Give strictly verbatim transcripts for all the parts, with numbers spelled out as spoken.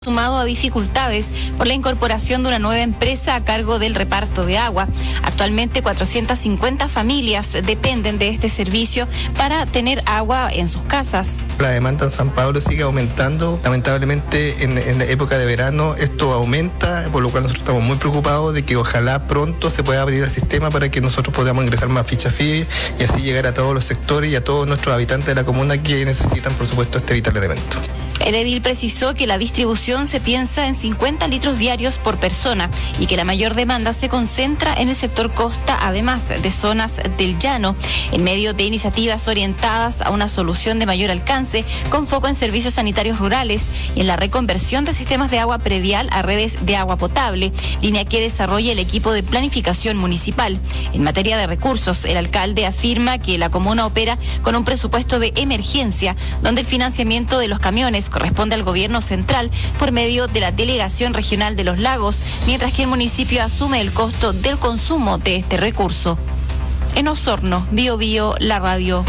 sumado a dificultades por la incorporación de una nueva empresa a cargo del reparto de agua. Actualmente cuatrocientas cincuenta familias dependen de este servicio para tener agua en sus casas. La demanda en San Pablo sigue aumentando. Lamentablemente en, en la época de verano esto aumenta, por lo cual nosotros estamos muy preocupados de que ojalá pronto se pueda abrir el sistema para que nosotros podamos ingresar más fichas F I E y así llegar a todos los sectores y a todos nuestros habitantes de la comuna que necesitan, por supuesto, este vital elemento. El edil precisó que la distribución se piensa en cincuenta litros diarios por persona y que la mayor demanda se concentra en el sector costa, además de zonas del llano, en medio de iniciativas orientadas a una solución de mayor alcance, con foco en servicios sanitarios rurales y en la reconversión de sistemas de agua predial a redes de agua potable, línea que desarrolla el equipo de planificación municipal. En materia de recursos, el alcalde afirma que la comuna opera con un presupuesto de emergencia, donde el financiamiento de los camiones corresponde al gobierno central por medio de la Delegación Regional de los Lagos, mientras que el municipio asume el costo del consumo de este recurso. En Osorno, Bio Bio, la radio.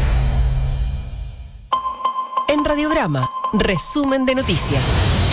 En Radiograma, resumen de noticias.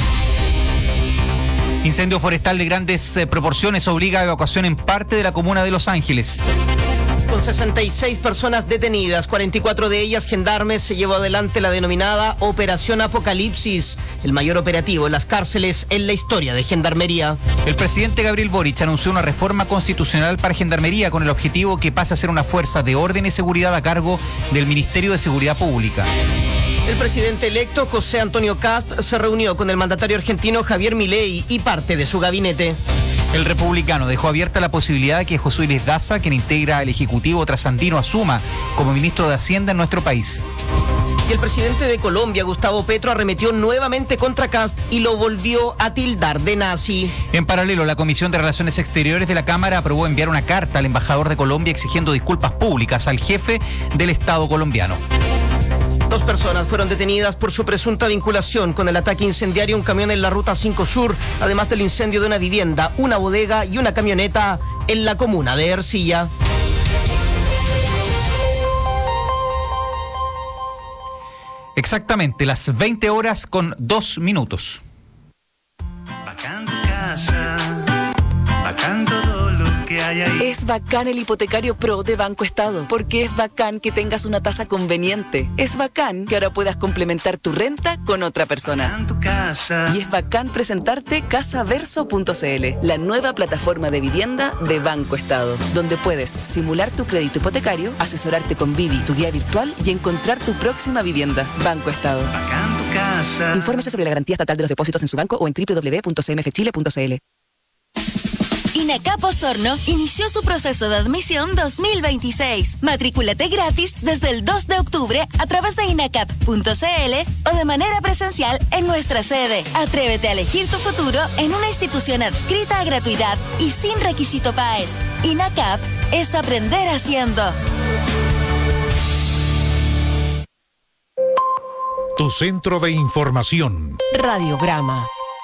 Incendio forestal de grandes eh, proporciones obliga a evacuación en parte de la comuna de Los Ángeles. Con sesenta y seis personas detenidas, cuarenta y cuatro de ellas gendarmes, se llevó adelante la denominada Operación Apocalipsis, el mayor operativo en las cárceles en la historia de Gendarmería. El presidente Gabriel Boric anunció una reforma constitucional para Gendarmería con el objetivo que pase a ser una fuerza de orden y seguridad a cargo del Ministerio de Seguridad Pública. El presidente electo José Antonio Kast se reunió con el mandatario argentino Javier Milei y parte de su gabinete. El republicano dejó abierta la posibilidad de que Josué Luis Daza, quien integra el Ejecutivo trasandino, asuma como ministro de Hacienda en nuestro país. Y el presidente de Colombia, Gustavo Petro, arremetió nuevamente contra Kast y lo volvió a tildar de nazi. En paralelo, la Comisión de Relaciones Exteriores de la Cámara aprobó enviar una carta al embajador de Colombia exigiendo disculpas públicas al jefe del Estado colombiano. Dos personas fueron detenidas por su presunta vinculación con el ataque incendiario a un camión en la Ruta cinco Sur, además del incendio de una vivienda, una bodega y una camioneta en la comuna de Ercilla. Exactamente, las veinte horas con dos minutos. Bacán tu casa, bacán todo lo que hay ahí. Es bacán el hipotecario Pro de Banco Estado, porque es bacán que tengas una tasa conveniente. Es bacán que ahora puedas complementar tu renta con otra persona. Bacán tu casa. Y es bacán presentarte casaverso punto c l, la nueva plataforma de vivienda de Banco Estado, donde puedes simular tu crédito hipotecario, asesorarte con Vivi, tu guía virtual, y encontrar tu próxima vivienda. Banco Estado. Bacán tu casa. Infórmese sobre la garantía estatal de los depósitos en su banco o en doble u doble u doble u punto c m f chile punto c l. INACAP Osorno inició su proceso de admisión dos mil veintiséis. Matrículate gratis desde el dos de octubre a través de inacap punto c l o de manera presencial en nuestra sede. Atrévete a elegir tu futuro en una institución adscrita a gratuidad y sin requisito P A E S. INACAP es aprender haciendo. Tu centro de información. Radiograma.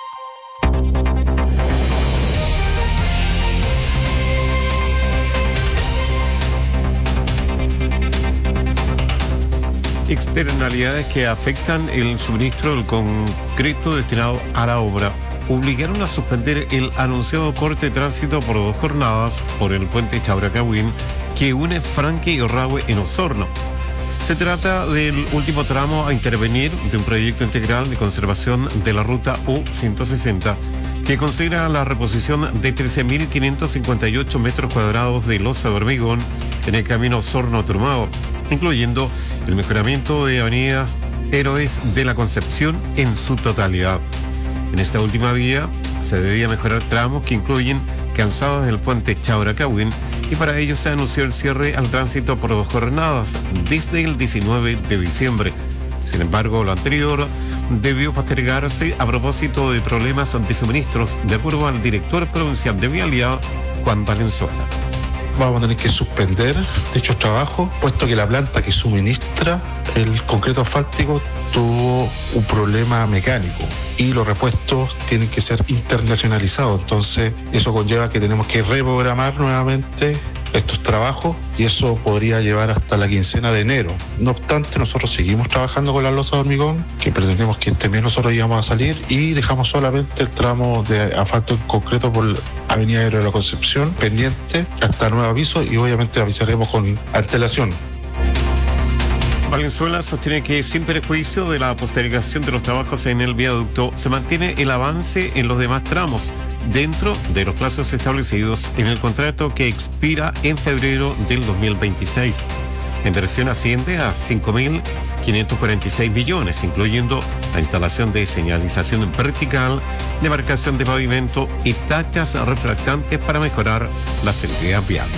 Externalidades que afectan el suministro del concreto destinado a la obra obligaron a suspender el anunciado corte de tránsito por dos jornadas por el puente Chabracahuín que une Franque y Orrahue en Osorno. Se trata del último tramo a intervenir de un proyecto integral de conservación de la ruta U ciento sesenta que considera la reposición de trece mil quinientos cincuenta y ocho metros cuadrados de losa de hormigón en el camino Osorno-Turmao, incluyendo el mejoramiento de avenidas Héroes de la Concepción en su totalidad. En esta última vía se debía mejorar tramos que incluyen calzadas del puente Chabracahuín y para ello se anunció el cierre al tránsito por dos jornadas desde el diecinueve de diciembre. Sin embargo, lo anterior debió postergarse a propósito de problemas de suministros, de acuerdo al director provincial de Vialidad, Juan Valenzuela. Vamos a tener que suspender dichos trabajos, puesto que la planta que suministra el concreto asfáltico tuvo un problema mecánico y los repuestos tienen que ser internacionalizados. Entonces, eso conlleva que tenemos que reprogramar nuevamente estos trabajos y eso podría llevar hasta la quincena de enero. No obstante, nosotros seguimos trabajando con las losas de hormigón, que pretendemos que este mes nosotros íbamos a salir, y dejamos solamente el tramo de asfalto en concreto por Avenida Héroe de la Concepción pendiente hasta nuevo aviso, y obviamente avisaremos con antelación. Valenzuela sostiene que sin perjuicio de la postergación de los trabajos en el viaducto, se mantiene el avance en los demás tramos dentro de los plazos establecidos en el contrato que expira en febrero del dos mil veintiséis. La inversión asciende a cinco mil quinientos cuarenta y seis millones, incluyendo la instalación de señalización vertical, demarcación de pavimento y tachas refractantes para mejorar la seguridad vial.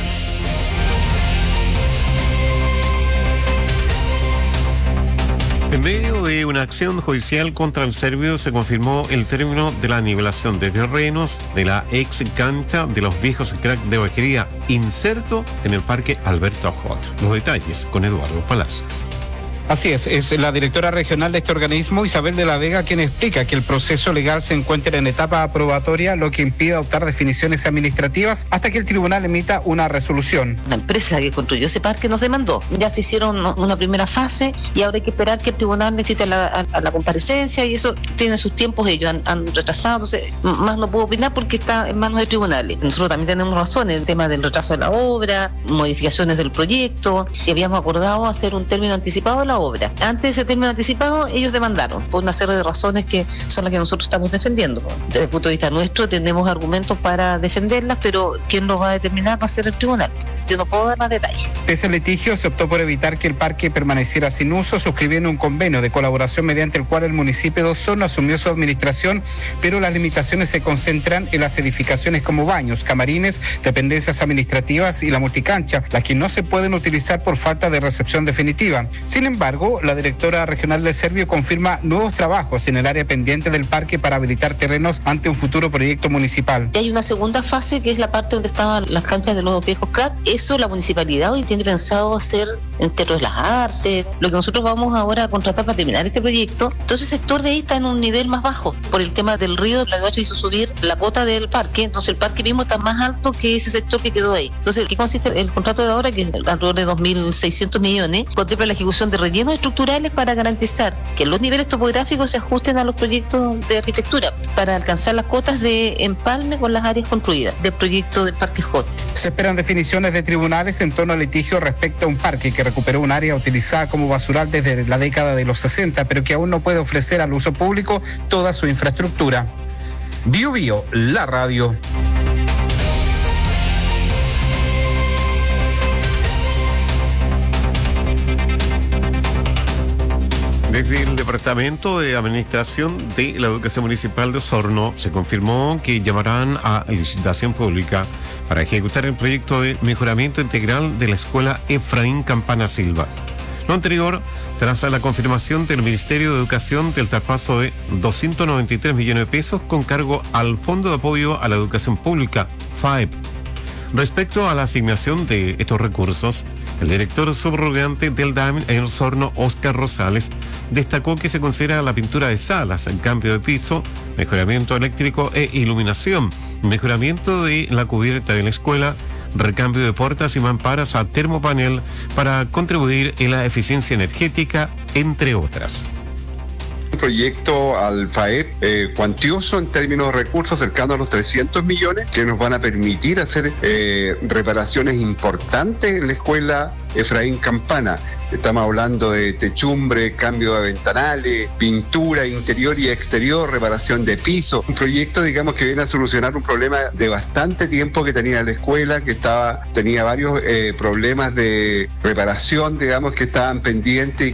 En medio de una acción judicial contra el Servio se confirmó el término de la nivelación de terrenos de la ex cancha de los viejos crack de Bajería, inserto en el Parque Alberto Ajot. Los detalles con Eduardo Palacios. Así es, es la directora regional de este organismo, Isabel de la Vega, quien explica que el proceso legal se encuentra en etapa aprobatoria, lo que impide adoptar definiciones administrativas hasta que el tribunal emita una resolución. La empresa que construyó ese parque nos demandó. Ya se hicieron una primera fase y ahora hay que esperar que el tribunal necesite la, a, a la comparecencia, y eso tiene sus tiempos, ellos han, han retrasado, entonces más no puedo opinar porque está en manos de tribunales. Nosotros también tenemos razón en el tema del retraso de la obra, modificaciones del proyecto, y habíamos acordado hacer un término anticipado de la obra. Antes de ese término anticipado, ellos demandaron por una serie de razones que son las que nosotros estamos defendiendo. Desde el punto de vista nuestro, tenemos argumentos para defenderlas, pero quien los va a determinar va a ser el tribunal. Yo no puedo dar más detalles. De ese litigio se optó por evitar que el parque permaneciera sin uso, suscribiendo un convenio de colaboración mediante el cual el municipio de Osorno asumió su administración, pero las limitaciones se concentran en las edificaciones como baños, camarines, dependencias administrativas y la multicancha, las que no se pueden utilizar por falta de recepción definitiva. Sin embargo, la directora regional del Servio confirma nuevos trabajos en el área pendiente del parque para habilitar terrenos ante un futuro proyecto municipal. Y hay una segunda fase que es la parte donde estaban las canchas de los viejos crack. Eso la municipalidad hoy tiene pensado hacer en Teatro de las Artes, lo que nosotros vamos ahora a contratar para terminar este proyecto. Entonces el sector de ahí está en un nivel más bajo. Por el tema del río, la D O H hizo subir la cota del parque, entonces el parque mismo está más alto que ese sector que quedó ahí. Entonces, ¿qué consiste el contrato de ahora? Que es alrededor de dos mil seiscientos millones, contempla la ejecución de rellenos estructurales para garantizar que los niveles topográficos se ajusten a los proyectos de arquitectura, para alcanzar las cotas de empalme con las áreas construidas del proyecto del Parque J. Se esperan definiciones de tribunales en torno al litigio respecto a un parque que recuperó un área utilizada como basural desde la década de los sesenta, pero que aún no puede ofrecer al uso público toda su infraestructura. Bio Bio, la radio. Desde el Departamento de Administración de la Educación Municipal de Osorno se confirmó que llamarán a licitación pública para ejecutar el proyecto de mejoramiento integral de la escuela Efraín Campana Silva. Lo anterior tras la confirmación del Ministerio de Educación del traspaso de doscientos noventa y tres millones de pesos con cargo al Fondo de Apoyo a la Educación Pública, F A E P. Respecto a la asignación de estos recursos, el director subrogante del D A M en Osorno, Óscar Rosales, destacó que se considera la pintura de salas, el cambio de piso, mejoramiento eléctrico e iluminación, mejoramiento de la cubierta de la escuela, recambio de puertas y mamparas a termopanel para contribuir en la eficiencia energética, entre otras. Un proyecto al F A E P eh, cuantioso en términos de recursos, cercano a los trescientos millones, que nos van a permitir hacer eh, reparaciones importantes en la escuela Efraín Campana. Estamos hablando de techumbre, cambio de ventanales, pintura interior y exterior, reparación de piso. Un proyecto, digamos, que viene a solucionar un problema de bastante tiempo que tenía la escuela, que estaba tenía varios eh, problemas de reparación, digamos, que estaban pendientes.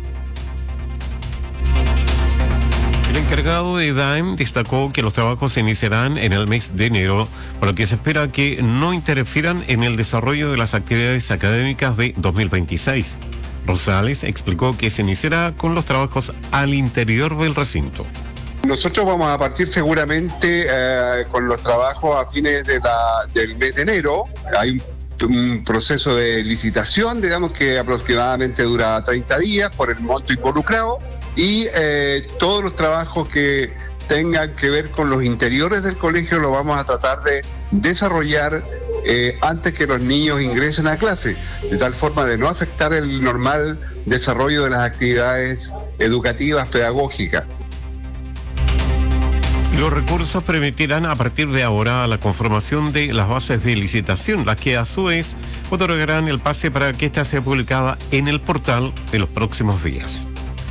El encargado de D A M destacó que los trabajos se iniciarán en el mes de enero, por lo que se espera que no interfieran en el desarrollo de las actividades académicas de dos mil veintiséis. Rosales explicó que se iniciará con los trabajos al interior del recinto. Nosotros vamos a partir seguramente eh, con los trabajos a fines de la, del mes de enero. Hay un un proceso de licitación, digamos, que aproximadamente dura treinta días por el monto involucrado, y eh, todos los trabajos que tengan que ver con los interiores del colegio lo vamos a tratar de desarrollar eh, antes que los niños ingresen a clase, de tal forma de no afectar el normal desarrollo de las actividades educativas, pedagógicas. Los recursos permitirán a partir de ahora la conformación de las bases de licitación, las que a su vez otorgarán el pase para que ésta sea publicada en el portal en los próximos días.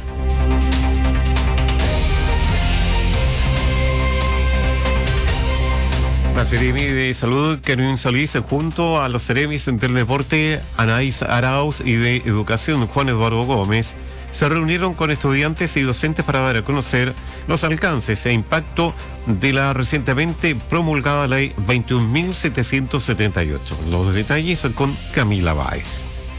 La Seremi de Salud, Karen Solís, junto a los Seremis del Deporte, Anaís Arauz, y de Educación, Juan Eduardo Gómez, se reunieron con estudiantes y docentes para dar a conocer los alcances e impacto de la recientemente promulgada Ley veintiún mil setecientos setenta y ocho. Los detalles con Camila Báez.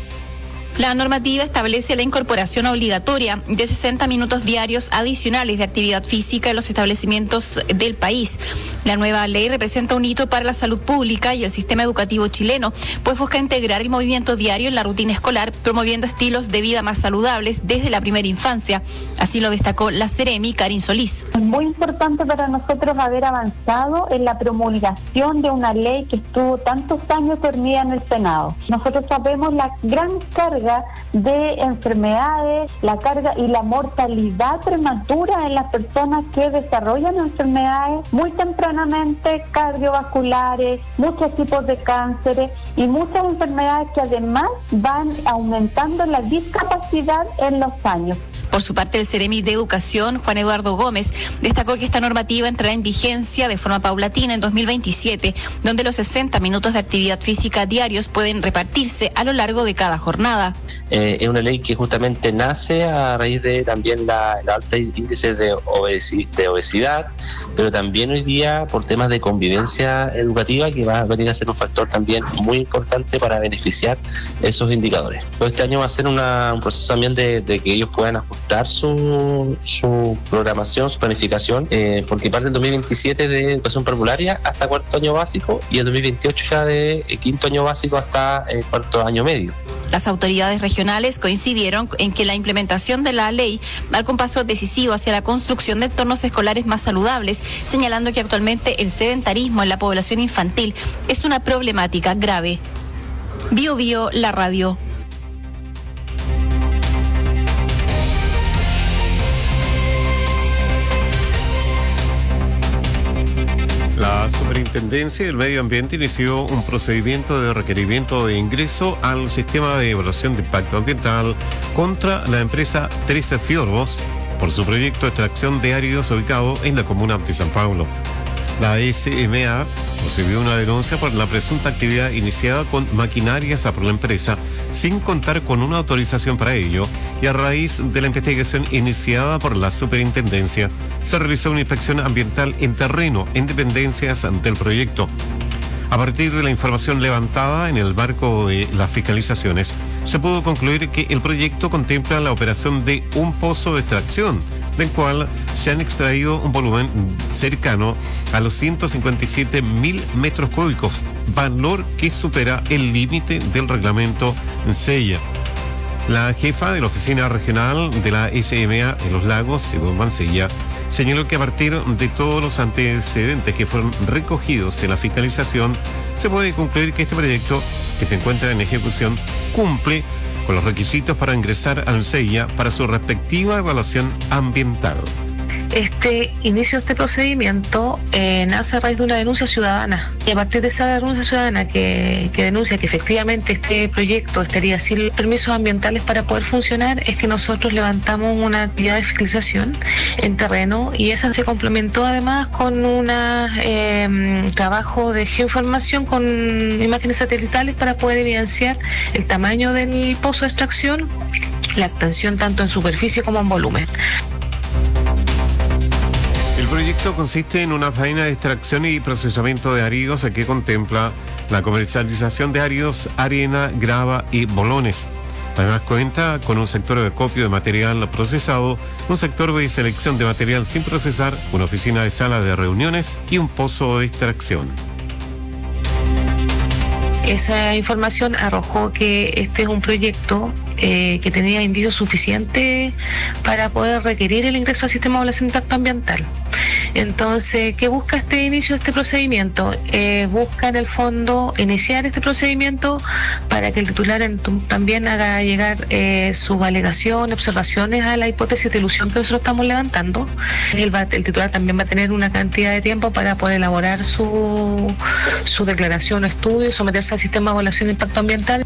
La normativa establece la incorporación obligatoria de sesenta minutos diarios adicionales de actividad física en los establecimientos del país. La nueva ley representa un hito para la salud pública y el sistema educativo chileno, pues busca integrar el movimiento diario en la rutina escolar, promoviendo estilos de vida más saludables desde la primera infancia. Así lo destacó la Seremi, Karin Solís. Es muy importante para nosotros haber avanzado en la promulgación de una ley que estuvo tantos años dormida en el Senado. Nosotros sabemos la gran carga de enfermedades, la carga y la mortalidad prematura en las personas que desarrollan enfermedades muy tempranamente, cardiovasculares, muchos tipos de cánceres y muchas enfermedades que además van aumentando la discapacidad en los años. Por su parte, el Seremi de Educación, Juan Eduardo Gómez, destacó que esta normativa entrará en vigencia de forma paulatina en dos mil veintisiete, donde los sesenta minutos de actividad física diarios pueden repartirse a lo largo de cada jornada. Eh, es una ley que justamente nace a raíz de también la, la alta índice de, obesi- de obesidad, pero también hoy día por temas de convivencia educativa, que va a venir a ser un factor también muy importante para beneficiar esos indicadores. Todo este año va a ser una, un proceso también de, de que ellos puedan ajustar Su, su programación, su planificación, eh, porque parte del dos mil veintisiete de educación parvularia hasta cuarto año básico y el dos mil veintiocho ya de eh, quinto año básico hasta eh, cuarto año medio. Las autoridades regionales coincidieron en que la implementación de la ley marca un paso decisivo hacia la construcción de entornos escolares más saludables, señalando que actualmente el sedentarismo en la población infantil es una problemática grave. Bio Bio, la radio. La Superintendencia del Medio Ambiente inició un procedimiento de requerimiento de ingreso al sistema de evaluación de impacto ambiental contra la empresa Trece Fiordos por su proyecto de extracción de áridos ubicado en la comuna de San Pablo. La S M A recibió una denuncia por la presunta actividad iniciada con maquinarias por la empresa sin contar con una autorización para ello, y a raíz de la investigación iniciada por la Superintendencia se realizó una inspección ambiental en terreno en dependencias del proyecto. A partir de la información levantada en el marco de las fiscalizaciones, se pudo concluir que el proyecto contempla la operación de un pozo de extracción, del cual se han extraído un volumen cercano a los ciento cincuenta y siete mil metros cúbicos, valor que supera el límite del reglamento SEIA. La jefa de la oficina regional de la S M A en Los Lagos, Simón Mancilla, señaló que a partir de todos los antecedentes que fueron recogidos en la fiscalización, se puede concluir que este proyecto, que se encuentra en ejecución, cumple con los requisitos para ingresar al SEIA para su respectiva evaluación ambiental. Este inicio de este procedimiento eh, nace a raíz de una denuncia ciudadana, y a partir de esa denuncia ciudadana que, que denuncia que efectivamente este proyecto estaría sin permisos ambientales para poder funcionar, es que nosotros levantamos una actividad de fiscalización en terreno, y esa se complementó además con un eh, trabajo de geoinformación con imágenes satelitales para poder evidenciar el tamaño del pozo de extracción, la extensión tanto en superficie como en volumen. El proyecto consiste en una faena de extracción y procesamiento de áridos que contempla la comercialización de áridos, arena, grava y bolones. Además cuenta con un sector de acopio de material procesado, un sector de selección de material sin procesar, una oficina de sala de reuniones y un pozo de extracción. Esa información arrojó que este es un proyecto eh, que tenía indicios suficientes para poder requerir el ingreso al sistema de evaluación de impacto ambiental. Entonces, ¿qué busca este inicio de este procedimiento? Eh, busca en el fondo iniciar este procedimiento para que el titular en, también haga llegar eh, sus alegaciones, observaciones a la hipótesis de ilusión que nosotros estamos levantando. El, va, el titular también va a tener una cantidad de tiempo para poder elaborar su, su declaración o estudio, someterse al sistema de evaluación de impacto ambiental.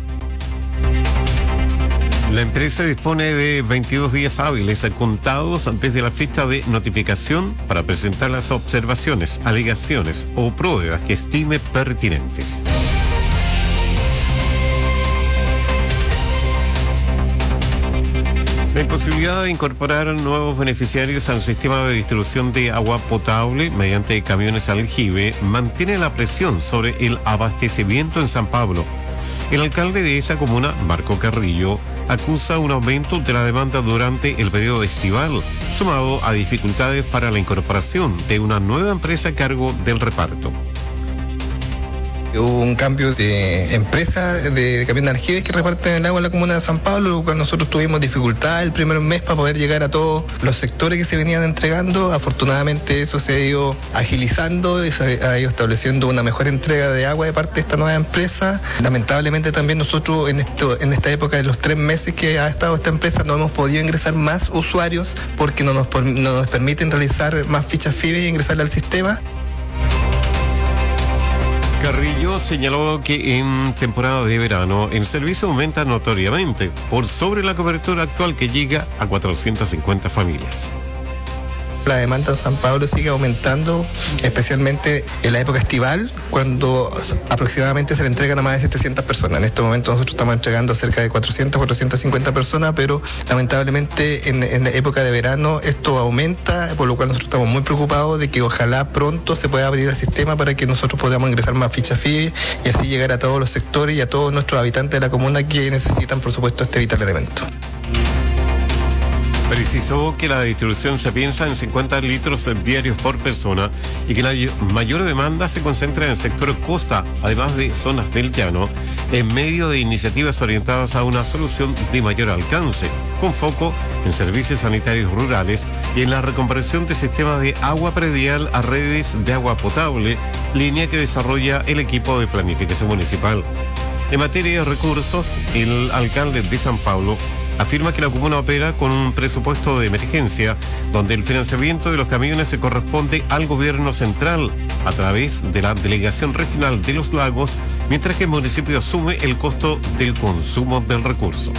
La empresa dispone de veintidós días hábiles contados antes de la fecha de notificación para presentar las observaciones, alegaciones o pruebas que estime pertinentes. La imposibilidad de incorporar nuevos beneficiarios al sistema de distribución de agua potable mediante camiones aljibe mantiene la presión sobre el abastecimiento en San Pablo. El alcalde de esa comuna, Marco Carrillo, acusa un aumento de la demanda durante el periodo estival, sumado a dificultades para la incorporación de una nueva empresa a cargo del reparto. Hubo un cambio de empresa de camión de aljibes que reparten el agua en la comuna de San Pablo, lo cual nosotros tuvimos dificultad el primer mes para poder llegar a todos los sectores que se venían entregando. Afortunadamente eso se ha ido agilizando y se ha ido estableciendo una mejor entrega de agua de parte de esta nueva empresa. Lamentablemente también nosotros en, esto, en esta época de los tres meses que ha estado esta empresa no hemos podido ingresar más usuarios porque no nos, no nos permiten realizar más fichas F I B E y ingresarle al sistema. Carrillo señaló que en temporada de verano el servicio aumenta notoriamente por sobre la cobertura actual que llega a cuatrocientas cincuenta familias. La demanda en San Pablo sigue aumentando, especialmente en la época estival, cuando aproximadamente se le entregan a más de setecientas personas. En este momento nosotros estamos entregando a cerca de cuatrocientas, cuatrocientas cincuenta personas, pero lamentablemente en, en la época de verano esto aumenta, por lo cual nosotros estamos muy preocupados de que ojalá pronto se pueda abrir el sistema para que nosotros podamos ingresar más fichas F I B E y así llegar a todos los sectores y a todos nuestros habitantes de la comuna que necesitan, por supuesto, este vital elemento. Precisó que la distribución se piensa en cincuenta litros diarios por persona y que la mayor demanda se concentra en el sector costa, además de zonas del llano, en medio de iniciativas orientadas a una solución de mayor alcance, con foco en servicios sanitarios rurales y en la reconversión de sistemas de agua predial a redes de agua potable, línea que desarrolla el equipo de planificación municipal. En materia de recursos, el alcalde de San Pablo afirma que la comuna opera con un presupuesto de emergencia, donde el financiamiento de los camiones se corresponde al gobierno central a través de la Delegación Regional de los Lagos, mientras que el municipio asume el costo del consumo del recurso.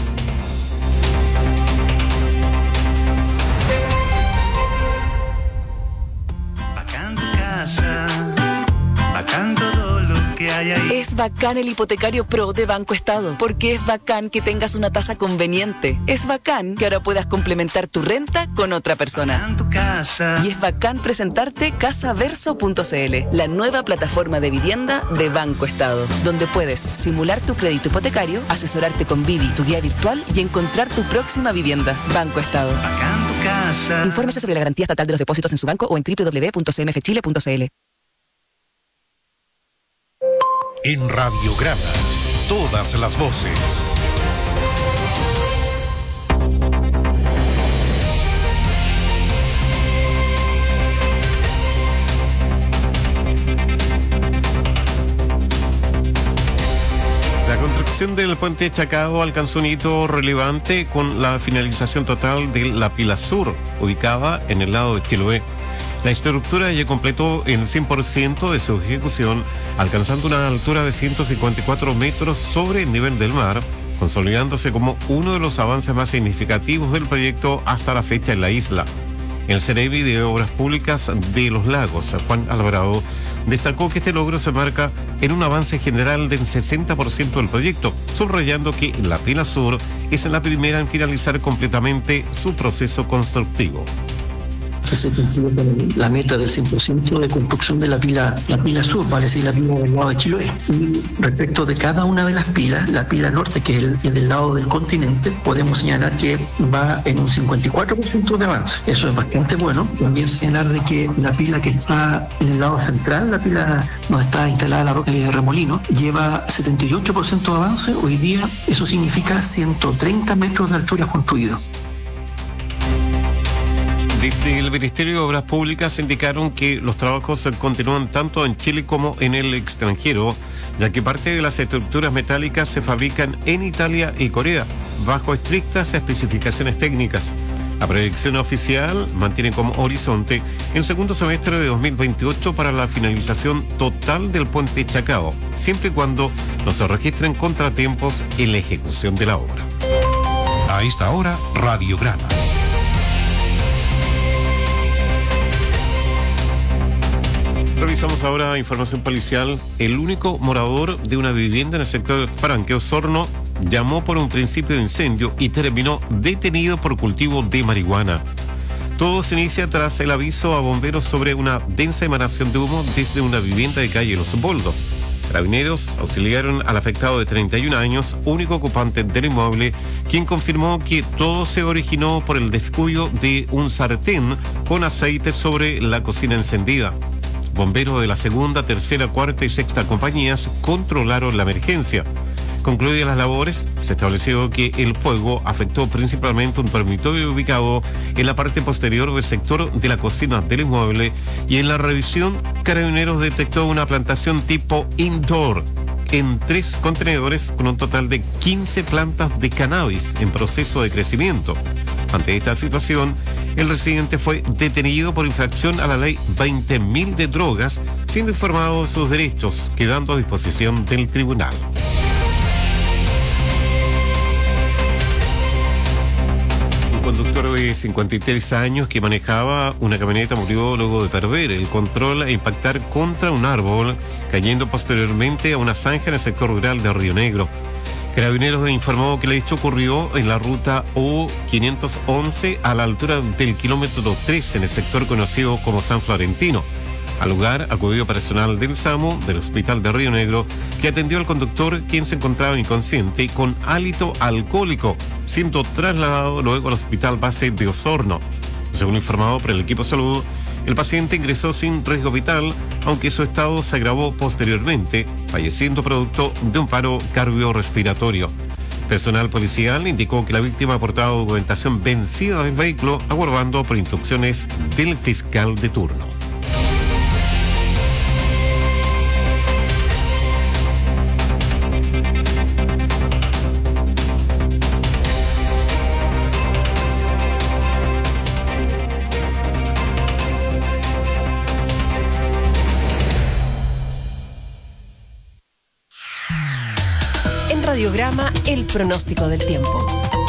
Bacán tu casa, bacán todo lo que hay ahí. Es bacán el hipotecario Pro de Banco Estado, porque es bacán que tengas una tasa conveniente. Es bacán que ahora puedas complementar tu renta con otra persona. Tu casa. Y es bacán presentarte casa verso punto c l, la nueva plataforma de vivienda de Banco Estado, donde puedes simular tu crédito hipotecario, asesorarte con Vivi, tu guía virtual, y encontrar tu próxima vivienda. Banco Estado. Bacán tu casa. Infórmese sobre la garantía estatal de los depósitos en su banco o en doble u doble u doble u punto c m f chile punto c l. En Radiograma, todas las voces. La construcción del puente Chacao alcanzó un hito relevante con la finalización total de la pila sur, ubicada en el lado de Chiloé. La estructura ya completó el cien por ciento de su ejecución, alcanzando una altura de ciento cincuenta y cuatro metros sobre el nivel del mar, consolidándose como uno de los avances más significativos del proyecto hasta la fecha en la isla. El Ceremi de Obras Públicas de Los Lagos, Juan Alvarado, destacó que este logro se marca en un avance general del sesenta por ciento del proyecto, subrayando que la pila sur es la primera en finalizar completamente su proceso constructivo. que se cumplió con la meta del cien por ciento de construcción de la pila, la pila sur, vale decir, la pila del lado de Chiloé. Y respecto de cada una de las pilas, la pila norte, que es, el, es del lado del continente, podemos señalar que va en un cincuenta y cuatro por ciento de avance. Eso es bastante bueno. También señalar de que la pila que está en el lado central, la pila donde está instalada la roca de Remolino, lleva setenta y ocho por ciento de avance. Hoy día eso significa ciento treinta metros de altura construidos. Desde el Ministerio de Obras Públicas indicaron que los trabajos continúan tanto en Chile como en el extranjero, ya que parte de las estructuras metálicas se fabrican en Italia y Corea, bajo estrictas especificaciones técnicas. La proyección oficial mantiene como horizonte el segundo semestre de dos mil veintiocho para la finalización total del puente Chacao, siempre y cuando no se registren contratiempos en la ejecución de la obra. A esta hora, Radiograma. Revisamos ahora información policial. El único morador de una vivienda en el sector de Franque, Osorno, llamó por un principio de incendio y terminó detenido por cultivo de marihuana. Todo se inicia tras el aviso a bomberos sobre una densa emanación de humo desde una vivienda de calle Los Boldos. Carabineros auxiliaron al afectado de treinta y un años, único ocupante del inmueble, quien confirmó que todo se originó por el descuido de un sartén con aceite sobre la cocina encendida. Bomberos de la segunda, tercera, cuarta y sexta compañías controlaron la emergencia. Concluidas las labores, se estableció que el fuego afectó principalmente un dormitorio ubicado en la parte posterior del sector de la cocina del inmueble, y en la revisión, Carabineros detectó una plantación tipo indoor en tres contenedores con un total de quince plantas de cannabis en proceso de crecimiento. Ante esta situación, el residente fue detenido por infracción a la ley veinte mil de drogas, siendo informado de sus derechos, quedando a disposición del tribunal. Un conductor de cincuenta y tres años que manejaba una camioneta murió luego de perder el control e impactar contra un árbol, cayendo posteriormente a una zanja en el sector rural de Río Negro. Carabineros informó que el hecho ocurrió en la ruta O quinientos once a la altura del kilómetro tres en el sector conocido como San Florentino. Al lugar acudió personal del SAMU del Hospital de Río Negro, que atendió al conductor, quien se encontraba inconsciente y con hálito alcohólico, siendo trasladado luego al Hospital Base de Osorno. Según informado por el equipo de salud, el paciente ingresó sin riesgo vital, aunque su estado se agravó posteriormente, falleciendo producto de un paro cardiorrespiratorio. Personal policial indicó que la víctima aportaba documentación vencida del vehículo, aguardando por instrucciones del fiscal de turno. Radiograma, el pronóstico del tiempo.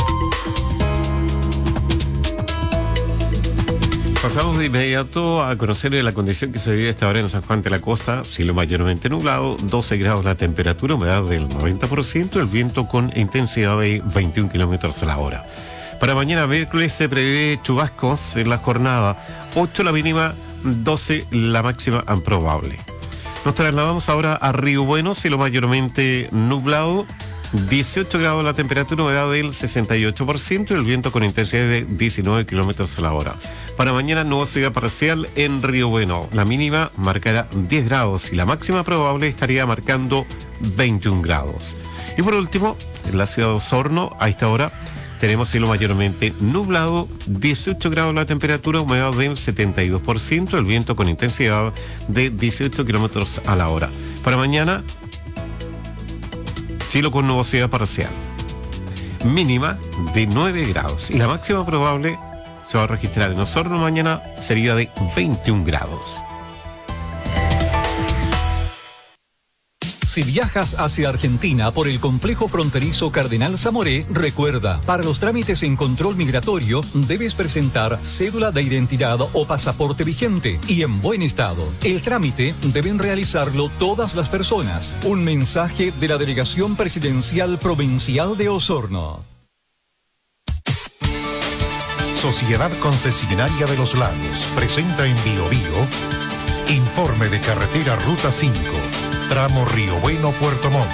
Pasamos de inmediato a conocer la condición que se vive a esta hora en San Juan de la Costa. Cielo mayormente nublado, doce grados la temperatura, humedad del noventa por ciento, el viento con intensidad de veintiún kilómetros a la hora. Para mañana miércoles se prevé chubascos en la jornada, ocho la mínima, doce la máxima probable. Nos trasladamos ahora a Río Bueno, cielo mayormente nublado, dieciocho grados la temperatura, humedad del sesenta y ocho por ciento y el viento con intensidad de diecinueve kilómetros a la hora. Para mañana, nubosidad parcial en Río Bueno. La mínima marcará diez grados y la máxima probable estaría marcando veintiún grados. Y por último, en la ciudad de Osorno, a esta hora, tenemos cielo mayormente nublado, dieciocho grados la temperatura, humedad del setenta y dos por ciento, el viento con intensidad de dieciocho kilómetros a la hora. Para mañana, cielo con nubosidad parcial, mínima de nueve grados y la máxima probable se va a registrar en Osorno mañana sería de veintiún grados. Si viajas hacia Argentina por el complejo fronterizo Cardenal Zamoré, recuerda, para los trámites en control migratorio debes presentar cédula de identidad o pasaporte vigente y en buen estado. El trámite deben realizarlo todas las personas. Un mensaje de la Delegación Presidencial Provincial de Osorno. Sociedad Concesionaria de los Lagos presenta en Bio Bio informe de carretera Ruta cinco, tramo Río Bueno, Puerto Montt.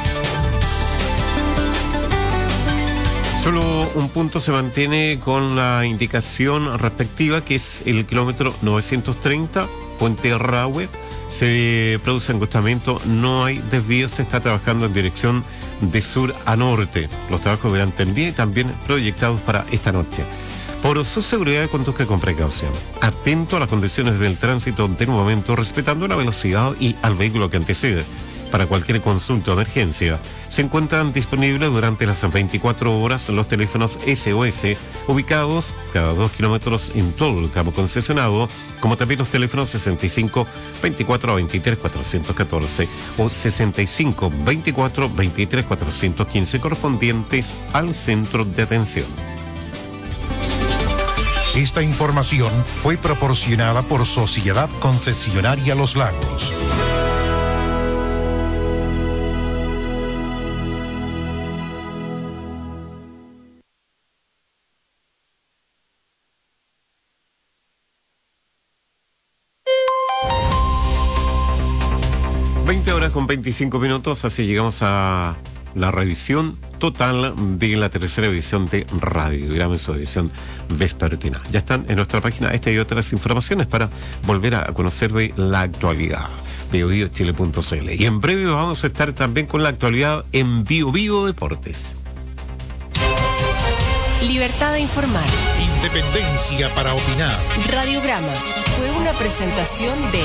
Solo un punto se mantiene con la indicación respectiva, que es el kilómetro novecientos treinta, Puente Rahue. Se produce angostamiento, no hay desvíos, se está trabajando en dirección de sur a norte. Los trabajos durante el día y también proyectados para esta noche. Por su seguridad, conduzca con precaución. Atento a las condiciones del tránsito del momento, respetando la velocidad y al vehículo que antecede. Para cualquier consulta o emergencia, se encuentran disponibles durante las veinticuatro horas los teléfonos S O S, ubicados cada dos kilómetros en todo el tramo concesionado, como también los teléfonos sesenta y cinco, veinticuatro, veintitrés, cuatrocientos catorce o sesenta y cinco, veinticuatro, veintitrés, cuatrocientos quince, correspondientes al centro de atención. Esta información fue proporcionada por Sociedad Concesionaria Los Lagos. veinte horas con veinticinco minutos, así llegamos a la revisión total de la tercera edición de Radio Grama en su edición vespertina. Ya están en nuestra página esta y otras informaciones para volver a conocer de la actualidad. bio bio chile punto c l. Y en breve vamos a estar también con la actualidad en Bio Bio Deportes. Libertad de informar. Independencia para opinar. Radiograma fue una presentación de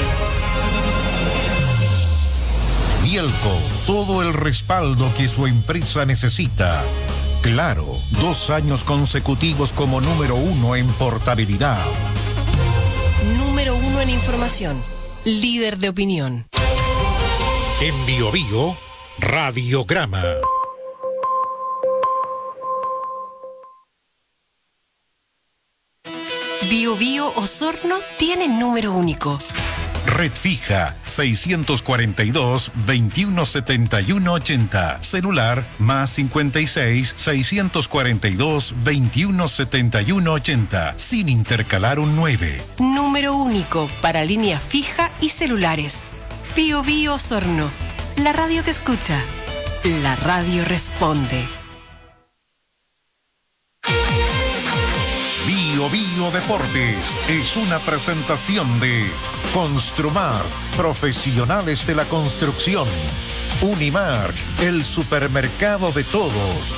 Bielco, todo el respaldo que su empresa necesita. Claro, dos años consecutivos como número uno en portabilidad. Número uno en información. Líder de opinión. En Bio Bio, Radiograma. Bio Bio Osorno tiene número único. Red fija seiscientos cuarenta y dos, veintiuno setenta y uno ochenta. Celular más cincuenta y seis, seiscientos cuarenta y dos, veintiuno setenta y uno ochenta. Sin intercalar un nueve. Número único para línea fija y celulares. Bio Bio Osorno. La radio te escucha. La radio responde. Bio Bio Deportes es una presentación de Construmar, profesionales de la construcción. Unimark, el supermercado de todos.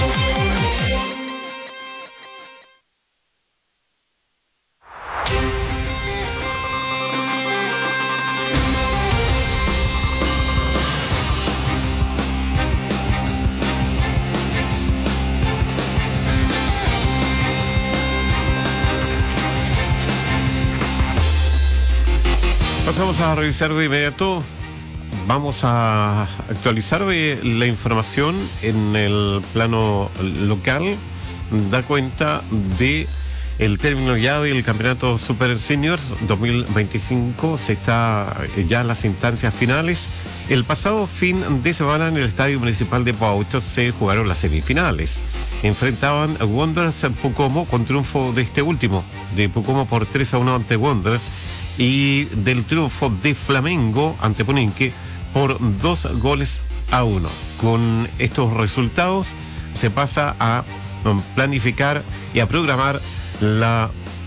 Pasamos a revisar de inmediato. Vamos a actualizar la información en el plano local. Da cuenta de el término ya del campeonato Super Seniors dos mil veinticinco. Se está ya en las instancias finales. El pasado fin de semana en el Estadio Municipal de Paucho se jugaron las semifinales. Enfrentaban a Wanderers en Pucoma con triunfo de este último, de Pucoma por tres a uno ante Wanderers, y del triunfo de Flamengo ante Puninque por dos goles a uno. Con estos resultados se pasa a planificar y a programar la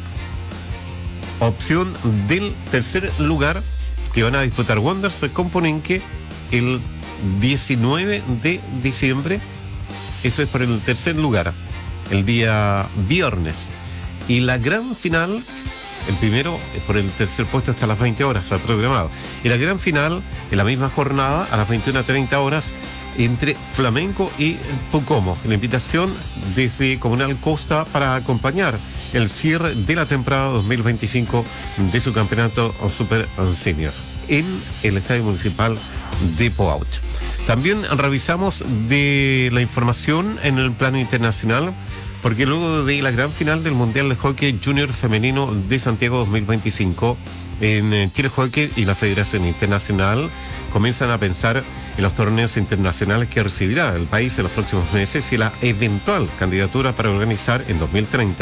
opción del tercer lugar que van a disputar Wanderers con Puninque el diecinueve de diciembre. Eso es por el tercer lugar, el día viernes. Y la gran final, el primero por el tercer puesto hasta las veinte horas, ha programado. Y la gran final, en la misma jornada, a las veintiuna treinta horas, entre Flamengo y Pucoma. La invitación desde Comunal Costa para acompañar el cierre de la temporada dos mil veinticinco de su campeonato Super Senior en el Estadio Municipal de Poauch. También revisamos de la información en el plano internacional, porque luego de la gran final del Mundial de Hockey Junior Femenino de Santiago dos mil veinticinco, en Chile Hockey y la Federación Internacional comienzan a pensar en los torneos internacionales que recibirá el país en los próximos meses y la eventual candidatura para organizar en dos mil treinta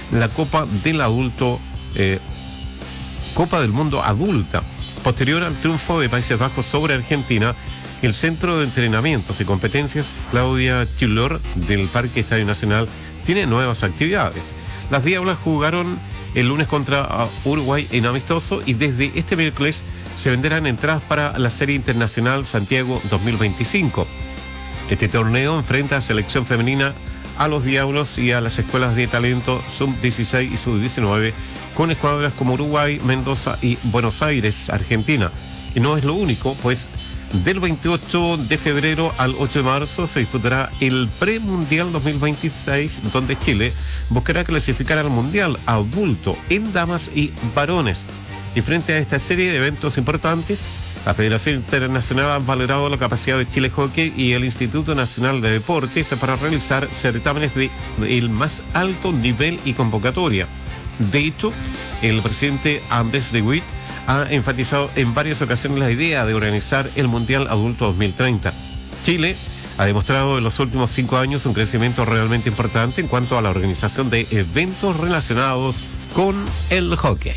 la Copa del Adulto, eh, Copa del Mundo Adulta. Posterior al triunfo de Países Bajos sobre Argentina, el Centro de Entrenamientos y Competencias Claudia Chilor del Parque Estadio Nacional tiene nuevas actividades. Las Diablas jugaron el lunes contra Uruguay en amistoso y desde este miércoles se venderán entradas para la Serie Internacional Santiago dos mil veinticinco. Este torneo enfrenta a selección femenina, a los Diablos y a las escuelas de talento sub dieciséis y sub diecinueve con escuadras como Uruguay, Mendoza y Buenos Aires, Argentina. Y no es lo único, pues del veintiocho de febrero al ocho de marzo se disputará el Premundial dos mil veintiséis, donde Chile buscará clasificar al Mundial adulto en damas y varones. Y frente a esta serie de eventos importantes, la Federación Internacional ha valorado la capacidad de Chile Hockey y el Instituto Nacional de Deportes para realizar certámenes de el más alto nivel y convocatoria. De hecho, el presidente Andrés de Witt ha enfatizado en varias ocasiones la idea de organizar el Mundial Adulto dos mil treinta. Chile ha demostrado en los últimos cinco años un crecimiento realmente importante en cuanto a la organización de eventos relacionados con el hockey.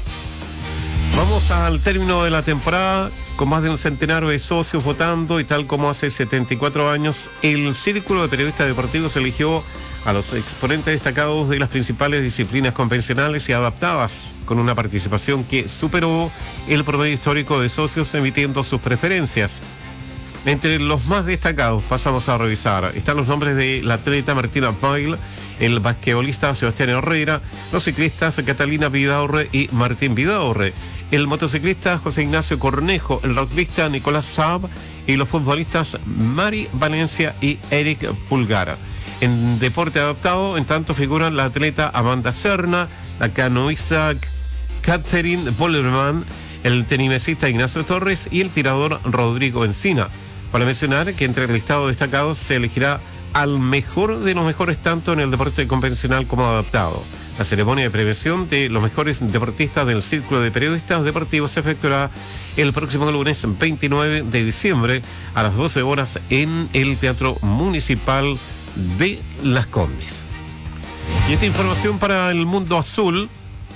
Vamos al término de la temporada con más de un centenar de socios votando y tal como hace setenta y cuatro años, el Círculo de Periodistas Deportivos eligió a los exponentes destacados de las principales disciplinas convencionales y adaptadas, con una participación que superó el promedio histórico de socios emitiendo sus preferencias. Entre los más destacados pasamos a revisar. Están los nombres de la atleta Martina Bail, el basquetbolista Sebastián Herrera, los ciclistas Catalina Vidaurre y Martín Vidaurre, el motociclista José Ignacio Cornejo, el rugbyista Nicolás Saab y los futbolistas Mari Valencia y Eric Pulgar. En deporte adaptado, en tanto, figuran la atleta Amanda Serna, la canoísta Catherine Bollerman, el tenimesista Ignacio Torres y el tirador Rodrigo Encina. Para mencionar que entre el listado destacado se elegirá al mejor de los mejores tanto en el deporte convencional como adaptado. La ceremonia de premiación de los mejores deportistas del Círculo de Periodistas Deportivos se efectuará el próximo lunes veintinueve de diciembre a las doce horas en el Teatro Municipal de Las Condes. Y esta información para el mundo azul: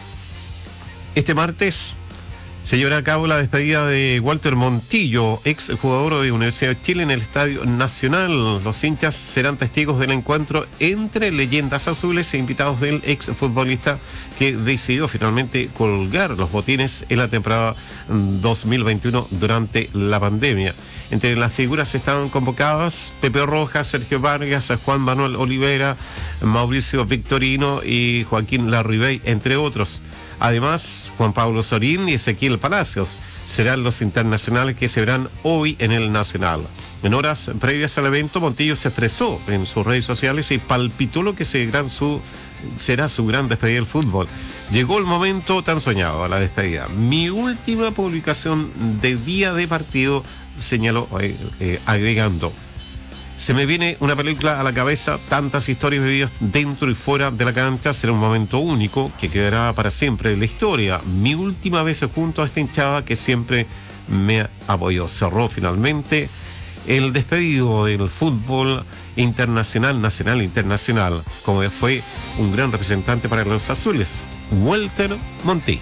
este martes se llevará a cabo la despedida de Walter Montillo, ex jugador de Universidad de Chile, en el Estadio Nacional. Los hinchas serán testigos del encuentro entre leyendas azules e invitados del ex futbolista que decidió finalmente colgar los botines en la temporada dos mil veintiuno durante la pandemia. Entre las figuras están convocadas Pepe Rojas, Sergio Vargas, Juan Manuel Olivera, Mauricio Victorino y Joaquín Larribey, entre otros. Además, Juan Pablo Sorín y Ezequiel Palacios serán los internacionales que se verán hoy en el Nacional. En horas previas al evento, Montillo se expresó en sus redes sociales y palpitó lo que será su, será su gran despedida del fútbol. Llegó el momento tan soñado, a la despedida. Mi última publicación de día de partido, señaló, eh, eh, agregando: se me viene una película a la cabeza, tantas historias vividas dentro y fuera de la cancha, será un momento único que quedará para siempre en la historia. Mi última vez junto a esta hinchada que siempre me apoyó. Cerró finalmente el despedido del fútbol internacional, nacional e internacional, como fue un gran representante para los azules, Walter Montillo.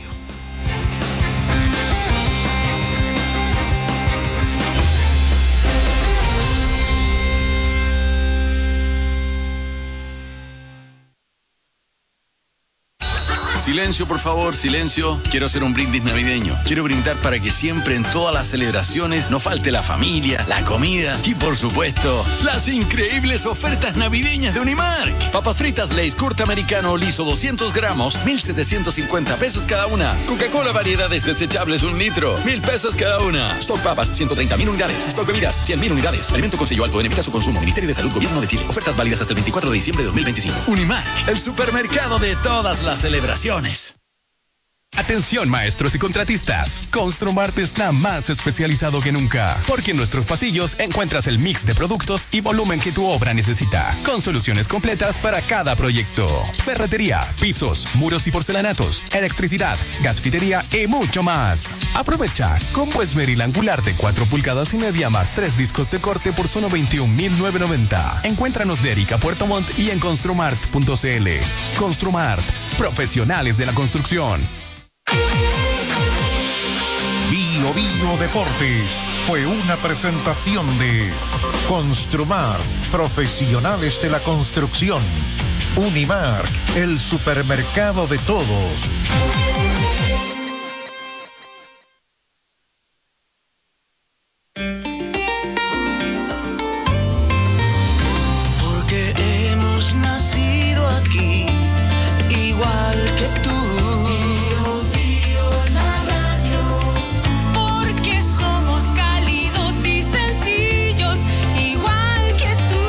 Silencio, por favor, silencio. Quiero hacer un brindis navideño. Quiero brindar para que siempre en todas las celebraciones no falte la familia, la comida y, por supuesto, las increíbles ofertas navideñas de Unimark. Papas fritas Lay's corte americano liso doscientos gramos, mil setecientos cincuenta pesos cada una. Coca-Cola variedades desechables un litro, mil pesos cada una. Stock papas, ciento treinta mil unidades. Stock bebidas, cien mil unidades. Alimento con sello alto en evita su consumo. Ministerio de Salud, Gobierno de Chile. Ofertas válidas hasta el veinticuatro de diciembre de dos mil veinticinco. Unimark, el supermercado de todas las celebraciones. Atención maestros y contratistas, Construmart está más especializado que nunca, porque en nuestros pasillos encuentras el mix de productos y volumen que tu obra necesita, con soluciones completas para cada proyecto. Ferretería, pisos, muros y porcelanatos, electricidad, gasfitería y mucho más. Aprovecha combo esmeril angular de cuatro pulgadas y media más tres discos de corte por solo veintiún mil novecientos noventa. Encuéntranos de Erika Puerto Montt y en construmart punto cl. Construmart, profesionales de la construcción. Bio Bio Deportes fue una presentación de Construmart, profesionales de la construcción. Unimark, el supermercado de todos. Porque hemos nacido aquí, igual que tú. Bio, Bio, la radio. Porque somos cálidos y sencillos, igual que tú.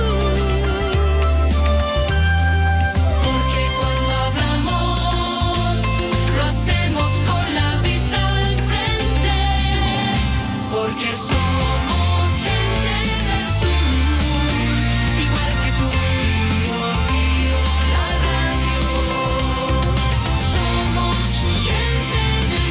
Porque cuando hablamos, lo hacemos con la vista al frente. Porque somos gente del sur, igual que tú. Bio, Bio, la radio. Somos gente del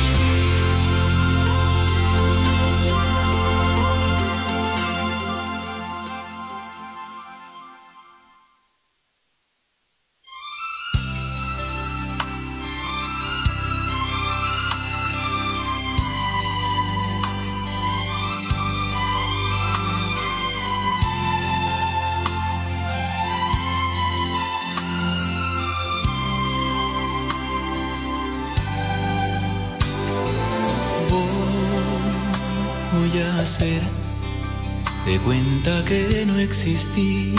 Voy a hacer de cuenta que no exististe.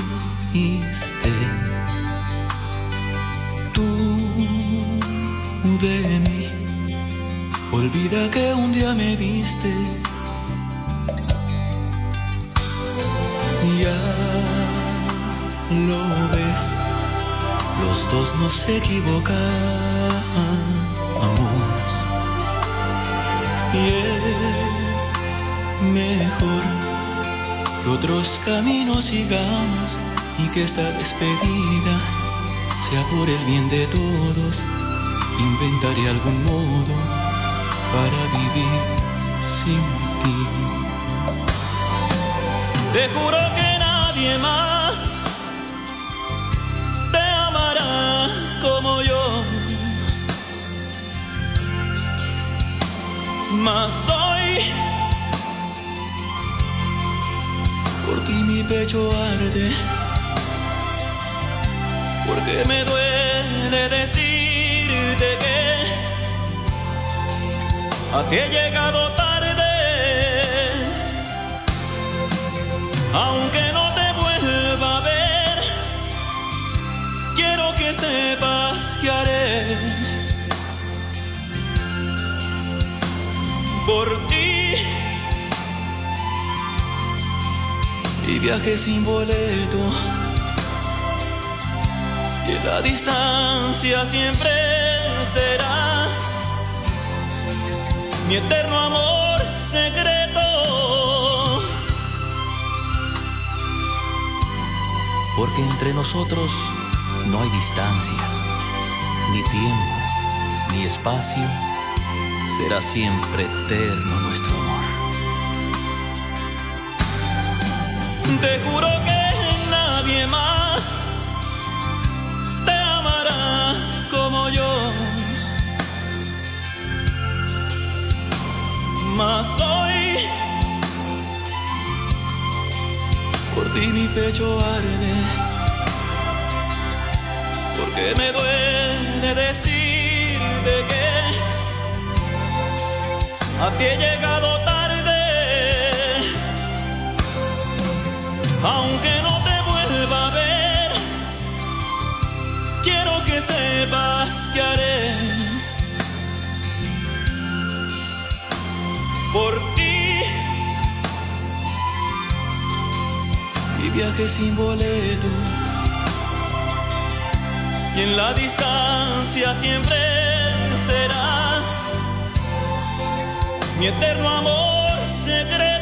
Tú de mí, olvida que un día me viste. Ya lo ves, los dos nos equivocamos. Y es mejor que otros caminos sigamos y que esta despedida sea por el bien de todos. Inventaré algún modo para vivir sin ti. Te juro que nadie más te amará como yo. Mas hoy por ti mi pecho arde, porque me duele decirte que a ti he llegado tarde. Aunque no te vuelva a ver, quiero que sepas que haré por ti. Y viaje sin boleto, y en la distancia siempre serás mi eterno amor secreto. Porque entre nosotros no hay distancia, ni tiempo, ni espacio. Será siempre eterno nuestro amor. Te juro que nadie más te amará como yo. Mas hoy por ti mi pecho arde, porque me duele decirte que a ti he llegado tarde. Aunque no te vuelva a ver, quiero que sepas que haré por ti. Y viaje sin boleto, y en la distancia siempre serás mi eterno amor secreto.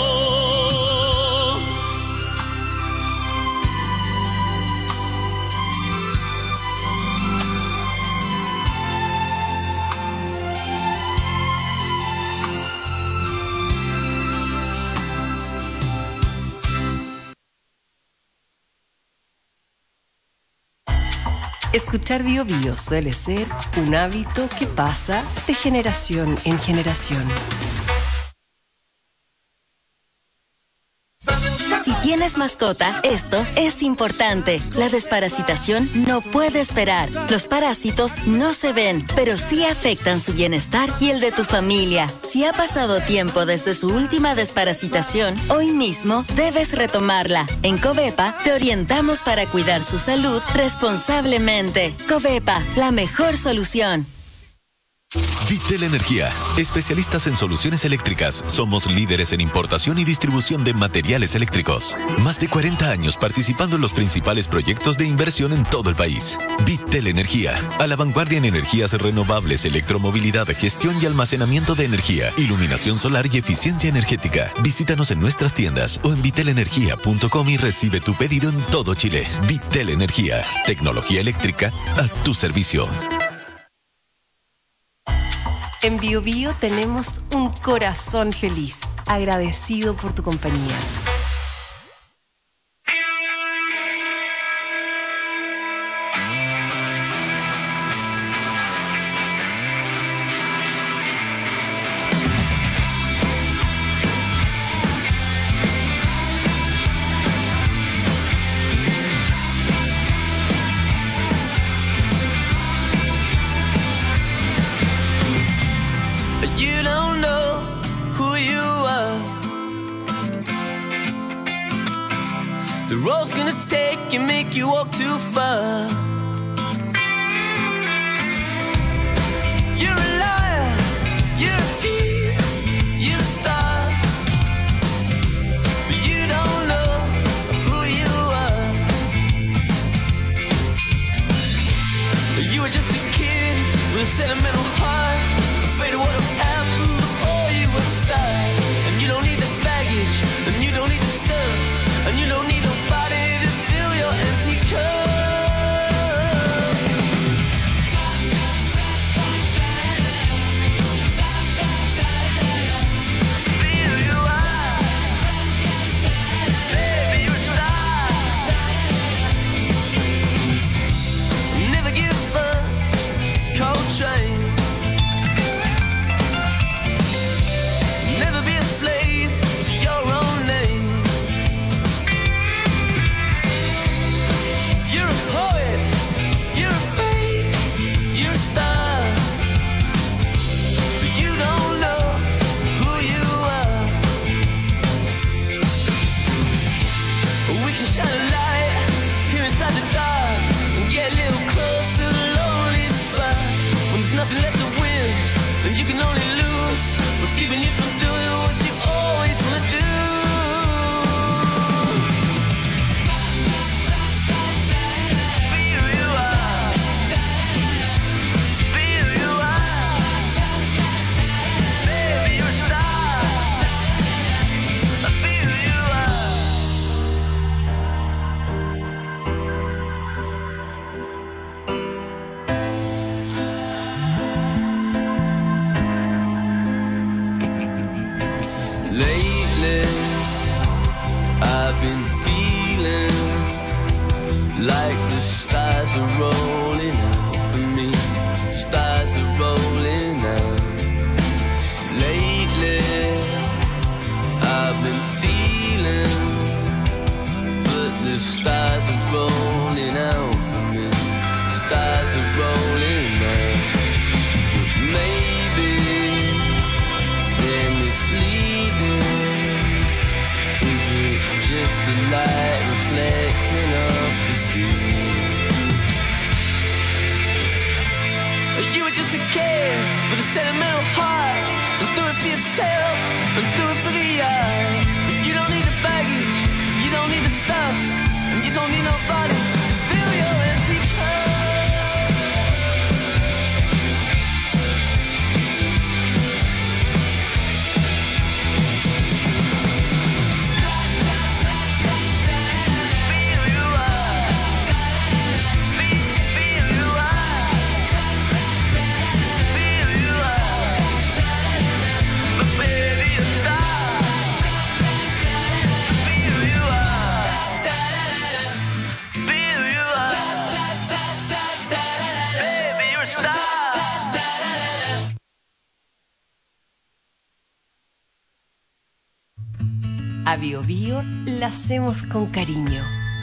Escuchar Bio Bio suele ser un hábito que pasa de generación en generación. Si tienes mascota, esto es importante. La desparasitación no puede esperar. Los parásitos no se ven, pero sí afectan su bienestar y el de tu familia. Si ha pasado tiempo desde su última desparasitación, hoy mismo debes retomarla. En Covepa te orientamos para cuidar su salud responsablemente. Covepa, la mejor solución. Vitel Energía, especialistas en soluciones eléctricas. Somos líderes en importación y distribución de materiales eléctricos. Más de cuarenta años participando en los principales proyectos de inversión en todo el país. Vitel Energía, a la vanguardia en energías renovables, electromovilidad, gestión y almacenamiento de energía, iluminación solar y eficiencia energética. Visítanos en nuestras tiendas o en vitel energía punto com y recibe tu pedido en todo Chile. Vitel Energía, tecnología eléctrica a tu servicio. En Bio Bio tenemos un corazón feliz, agradecido por tu compañía. You don't know who you are. The road's gonna take you, make you walk too far. You're a liar, you're a thief, you're a star. But you don't know who you are. You were just a kid with a sentimental heart, afraid of what'll happen before you would start. And you don't need the baggage, and you don't need the stuff, and you don't need nobody to fill your empty cup. Be who you are. Baby, you're a star. Never give up, Coltrane. Never be a slave to your own name. You're a poet, you're a fake, you're a star. But you don't know who you are. We can shine a light here inside the dark and get a little close to the lonely spot. When there's nothing left to win and you can only lose what's keeping you from doing what you always want to do. Be who you are. Be who you are. Baby, you're a star. Be who you are. Lately, I've been feeling like the stars are rolling out for me. Stars are rolling out. Lately, I've been feeling, but the stars are rolling out for me. Stars are rolling out. But maybe they're misleading. Is it just the light reflecting off the street? You were just a kid with a sentimental heart, and do it for yourself, and do it for the art. But you don't need the baggage, you don't need the stuff, and you don't need nobody to fill your empty cup. A Bio Bio la hacemos con cariño.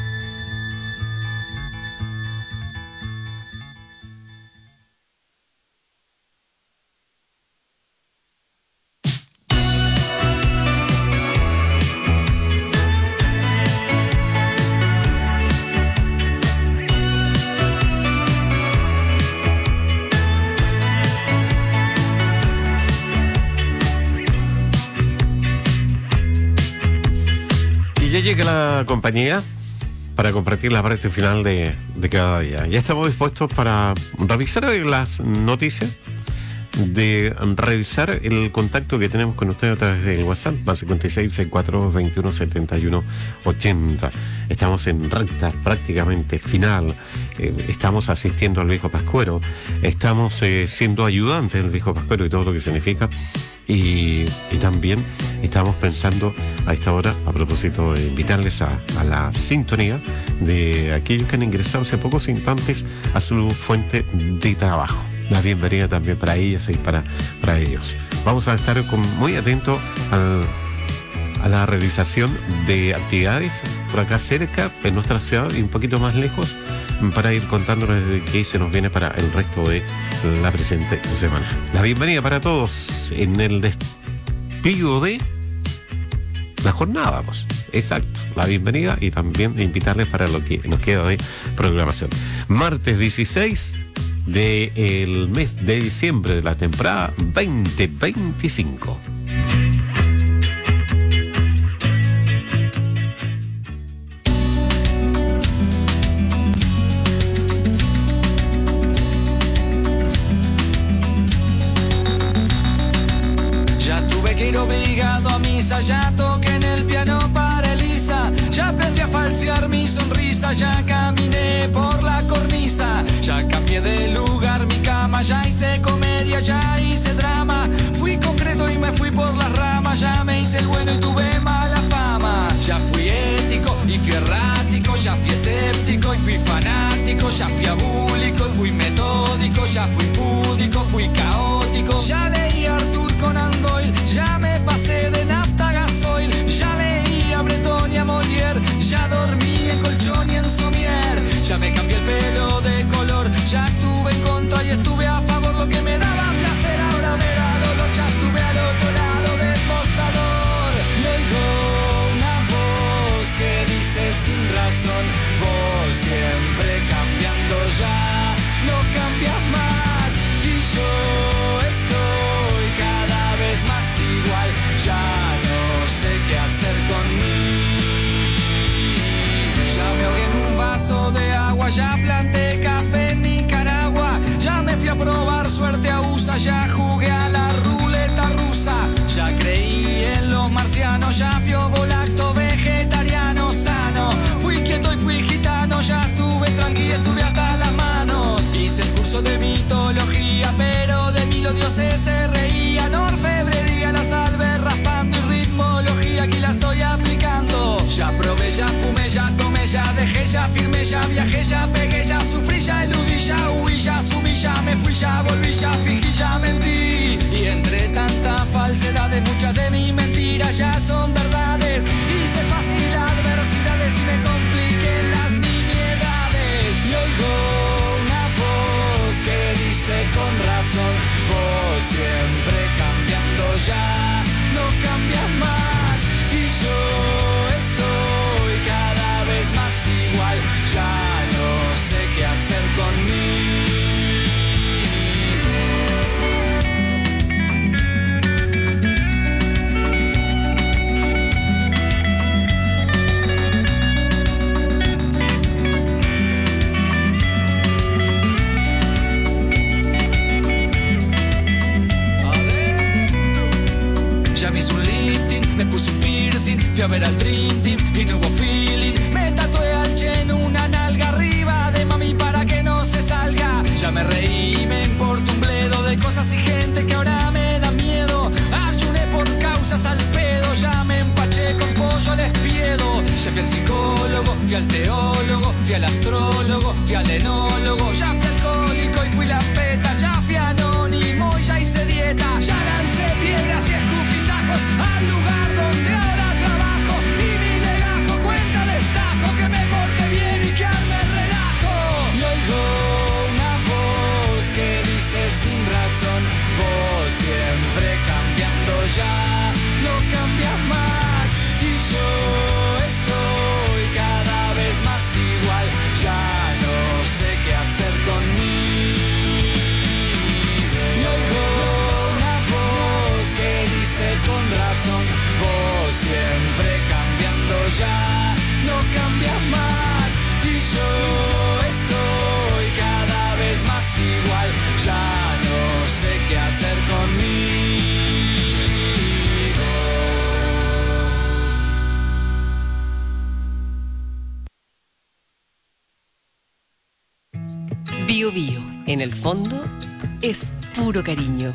Llega la compañía para compartir la parte final de, de cada día. Ya estamos dispuestos para revisar las noticias, de revisar el contacto que tenemos con ustedes a través del WhatsApp, más cincuenta y seis, sesenta y cuatro, veintiuno, setenta y uno, ochenta. Estamos en recta prácticamente final. Eh, estamos asistiendo al viejo Pascuero. Estamos eh, siendo ayudantes del viejo Pascuero y todo lo que significa. Y, y también estamos pensando a esta hora, a propósito de invitarles a, a la sintonía de aquellos que han ingresado hace pocos instantes a su fuente de trabajo. La bienvenida también para ellas y para, para ellos. Vamos a estar con, muy atentos al, a la realización de actividades por acá cerca, en nuestra ciudad y un poquito más lejos, para ir contándoles de qué se nos viene para el resto de la presente semana. La bienvenida para todos en el despido de la jornada, pues. Exacto, la bienvenida y también invitarles para lo que nos queda de programación. Martes dieciséis del mes de diciembre de la temporada veinte veinticinco. Obligado a misa, ya toqué en el piano para Elisa, ya aprendí a falsear mi sonrisa, ya caminé por la cornisa, ya cambié de lugar mi cama, ya hice comedia, ya hice drama, fui concreto y me fui por las ramas, ya me hice el bueno y tuve mala fama, ya fui ético y fui errático, ya fui escéptico y fui fanático, ya fui abúlico y fui metódico, ya fui púdico, fui caótico, ya leí a Arthur Conan Doyle, ya me pasé de nafta a gasoil, ya leí a Breton y a Molière, ya dormí en colchón y en somier, ya me cambié el pelo de color, ya estuve en contra y estuve a favor, lo que me daba placer ahora me da dolor, ya estuve al otro lado del mostrador, le oigo una voz que dice sin razón, vos siempre cambiando ya, no cambias más, y yo estoy cada vez más igual, ya no sé qué hacer con mí, ya me ahogué en un vaso de agua, ya planté café en Nicaragua, ya me fui a probar suerte a U S A, ya jugué a la ruleta rusa, ya creí en los marcianos, ya fui ovolacto vegetariano sano, fui quieto y fui gitano, ya estuve tranqui, estuve hasta las manos, hice el curso de mitología, pero de mí los dioses se reían, orfebrería, la salve raspando y ritmología, aquí la estoy aplicando, ya probé, ya fumé, ya tomé, ya dejé, ya firmé, ya viajé, ya pegué, ya sufrí, ya eludí, ya huí, ya sumí, ya me fui, ya volví, ya fingí, ya mentí, y entre tanta falsedad de muchas de mis mentiras ya son verdades, hice fácil adversidades y me compliqué las nimiedades, y oigo una voz que dice con razón, vos siempre cambiando ya, no cambias más, y yo estoy cada vez más igual, ya no sé qué hacer con mí. Ya me hice un lifting, me puse un piercing, fui a ver al Dream Team y no hubo feeling. Me tatué al Chen una nalga arriba de mami para que no se salga. Ya me reí, me importa un bledo de cosas y gente que ahora me da miedo. Ayuné por causas al pedo, ya me empaché con pollo al espiedo. Ya fui al psicólogo, fui al teólogo, fui al astrólogo, fui al enólogo. Ya fui alcohólico y fui la peta, ya fui anónimo y ya hice dieta. Ya lancé piedras y escupitajos al lugar donde ahora trabajo. Bio Bio, en el fondo, es puro cariño.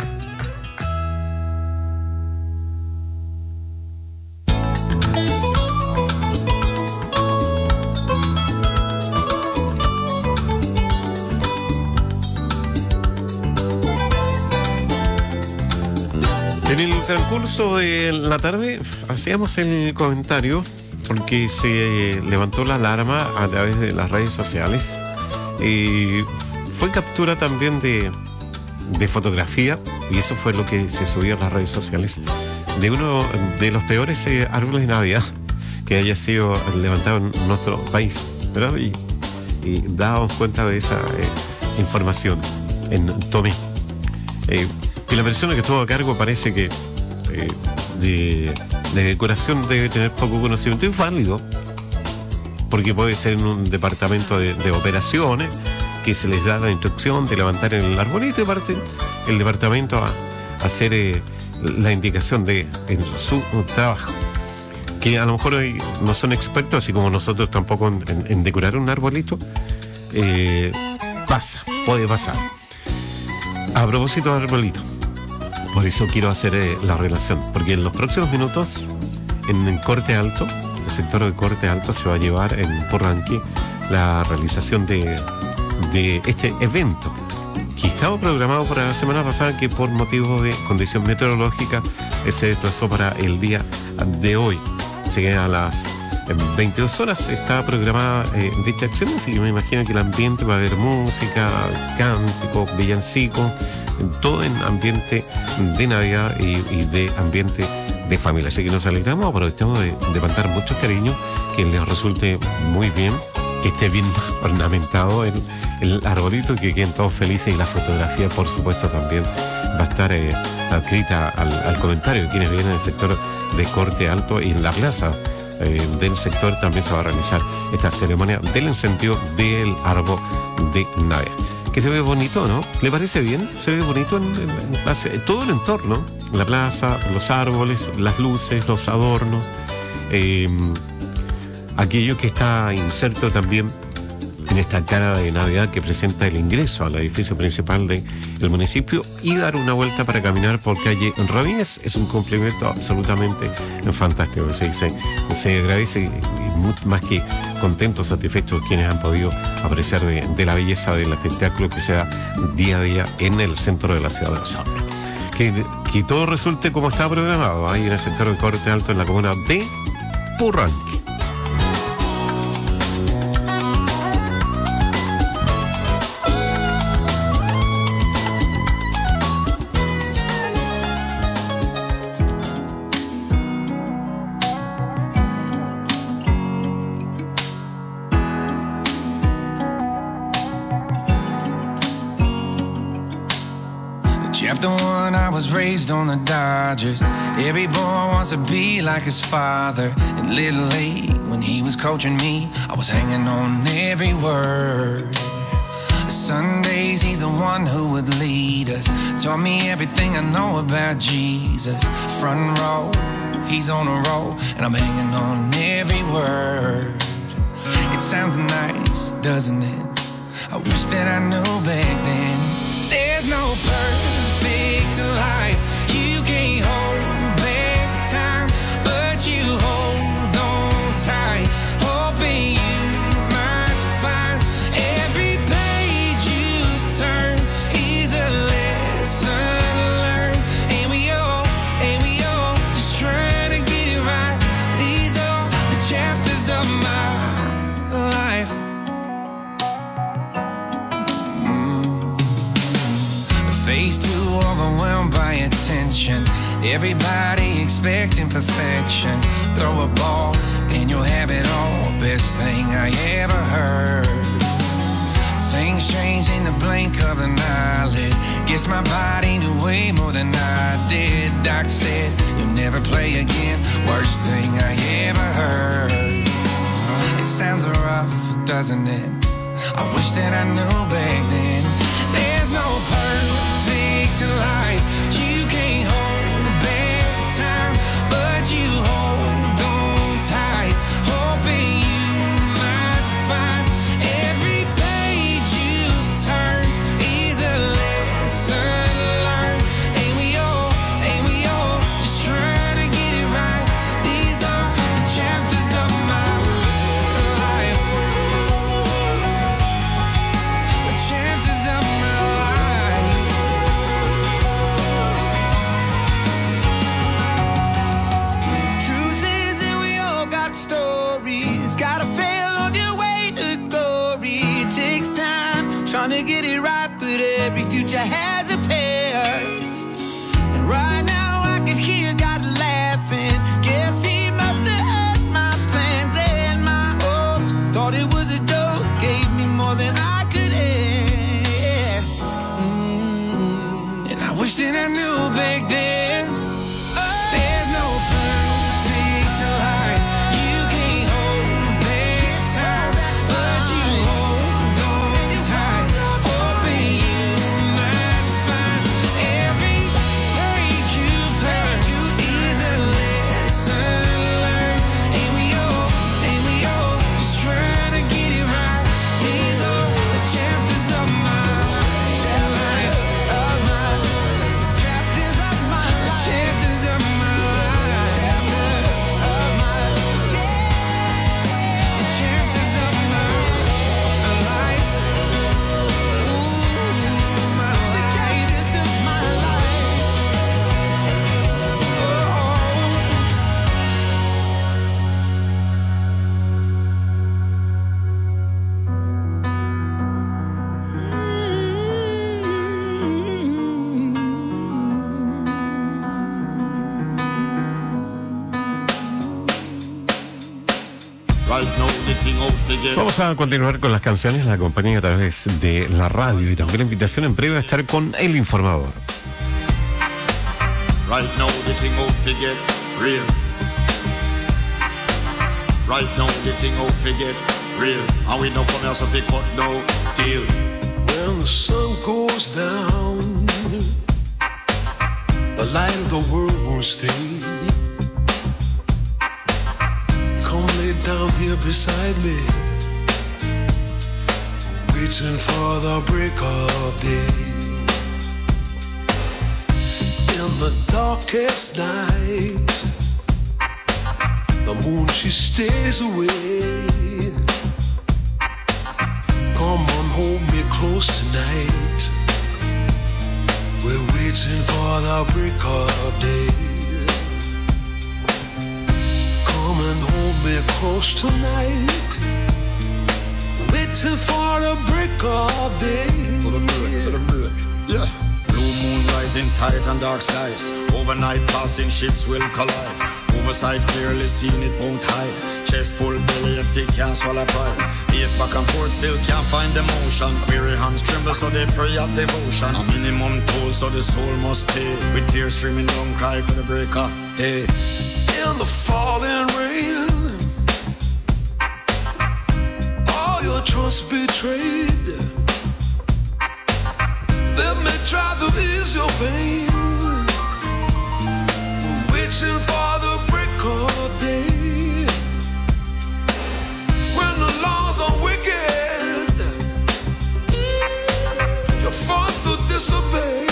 En el transcurso de la tarde hacíamos el comentario porque se levantó la alarma a través de las redes sociales. Eh, fue captura también de, de fotografía, y eso fue lo que se subió a las redes sociales, de uno de los peores eh, árboles de Navidad que haya sido levantado en nuestro país, ¿verdad? Y, y dábamos cuenta de esa eh, información en Tomé. Eh, y la persona que estuvo a cargo parece que eh, de, de decoración debe tener poco conocimiento. Es válido, porque puede ser en un departamento de, de operaciones que se les da la instrucción de levantar el arbolito y parte el departamento a, a hacer eh, la indicación de en su trabajo. Que a lo mejor hoy no son expertos, así como nosotros tampoco en, en, en decorar un arbolito. Eh, pasa, puede pasar. A propósito del arbolito, por eso quiero hacer eh, la relación, porque en los próximos minutos, en el Corte Alto, el sector de Corte Alto, se va a llevar en Porranque la realización de, de este evento, que estaba programado para la semana pasada, que por motivos de condición meteorológica eh, se desplazó para el día de hoy. Así que a las veintidós horas está programada eh, dicha acción, así que me imagino que el ambiente va a haber música, cánticos, villancicos, todo en ambiente de Navidad y, y de ambiente de familia. Así que nos alegramos, aprovechamos de, de mandar mucho cariño, que les resulte muy bien, que esté bien ornamentado el, el arbolito, que queden todos felices, y la fotografía, por supuesto, también va a estar eh, adscrita al, al comentario de quienes vienen del sector de Corte Alto, y en la plaza eh, del sector también se va a realizar esta ceremonia del encendido del árbol de Navidad. Que se ve bonito, ¿no? ¿Le parece bien? Se ve bonito en, en, en, en todo el entorno, la plaza, los árboles, las luces, los adornos, eh, aquello que está inserto también en esta cara de Navidad que presenta el ingreso al edificio principal del municipio, y dar una vuelta para caminar por calle Ramírez es un complemento absolutamente fantástico. Se, se, se agradece, y mucho más que contentos, satisfechos quienes han podido apreciar de, de la belleza del espectáculo que se da día a día en el centro de la ciudad de Osorno. Que, que todo resulte como está programado ahí en el sector de Corte Alto, en la comuna de Porranque. Raised on the Dodgers. Every boy wants to be like his father. And Little League, when he was coaching me, I was hanging on every word. Sundays, he's the one who would lead us. Taught me everything I know about Jesus. Front row, he's on a roll, and I'm hanging on every word. It sounds nice, doesn't it? I wish that I knew back then. There's no perfect life. You can't hold back time, but you hold on tight, hoping you might find every page you turn is a lesson learned. And we all, and we all just trying to get it right. These are the chapters of my life. Face too overwhelmed by attention. Everybody expecting perfection. Throw a ball and you'll have it all. Best thing I ever heard. Things change in the blink of an eyelid. Guess my body knew way more than I did. Doc said you'll never play again. Worst thing I ever heard. It sounds rough, doesn't it? I wish that I knew back then. There's no perfect life. You can't hold back time, but you hold on tight, hoping you might find every page you've turned to get it right, but every future has a past. And right now I can hear God laughing. Guess he must have heard my plans and my hopes. Thought it was a joke, gave me more than I could ask. Mm. And I wish that I knew back then. Oh, there's no perfect life. You can't hold back time, but you hold on tight, hoping you might find every page you've turned is a lesson learned. And we all, and we all just trying to get it right. These are the chapters of my life, of my chapters of my life, chapters of my life, chapters of my yeah, the chapters of my life. Ooh, my life, the chapters of my life. Vamos a continuar con las canciones, la compañía a través de la radio y también la invitación en breve a estar con El Informador. Right now the thing out to get real. Right now the thing out to get real. And we no come here so they cut no deal. When the sun goes down, the light of the world won't stay. Come lay down here beside me, waiting for the break of day. In the darkest night, the moon she stays away. Come on, hold me close tonight. We're waiting for the break of day. Come and hold me close tonight. Waiting for the break of day. For the break, for the break, yeah. Blue moon rising, tides and dark skies. Overnight passing ships will collide. Oversight clearly seen, it won't hide. Chest full, belly empty, can't swallow pride. Pace back and forth, still can't find emotion. Weary hands tremble, so they pray at devotion. A minimum toll, so the soul must pay. With tears streaming down, cry for the break of day. In the falling rain, all your trust betrayed. Let me try to ease your pain. Waiting for the break of day. When the laws are wicked, you're forced to disobey.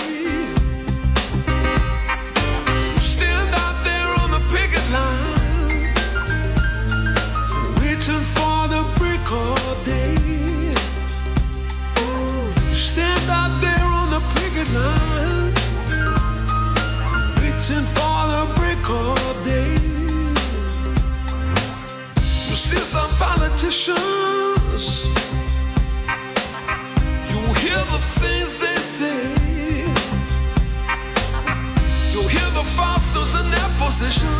Stand out there on the picket line, waiting for the break of day. Stand out there on the picket line, waiting for the break of day. You see some politicians, you hear the things they say. You hear the fosters in their position.